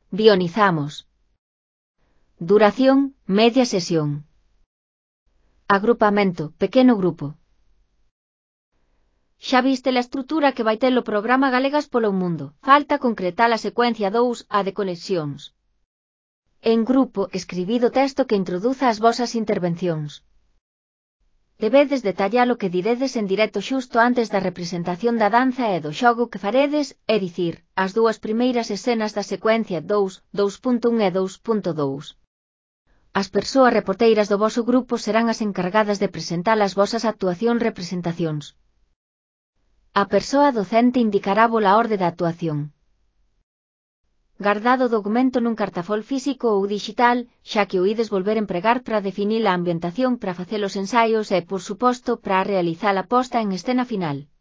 Guionizamos. Duración, media sesión. Agrupamento, pequeno grupo. Xa viste a estrutura que vai ter o programa Galegas polo Mundo. Falta concretar a secuencia 2, a de conexións. En grupo, escribid o texto que introduza as vosas intervencións. Debedes detallar o que diredes en directo xusto antes da representación da danza e do xogo que faredes, é dicir, as dúas primeiras escenas da secuencia 2, 2.1 e 2.2. As persoas reporteiras do voso grupo serán as encargadas de presentar as vosas actuacións-representacións. A persoa docente indicará a orde da actuación. Gardado o documento nun cartafol físico ou digital, xa que o ides volver empregar para definir a ambientación para facer os ensaios e, por suposto, para realizar a posta en escena final.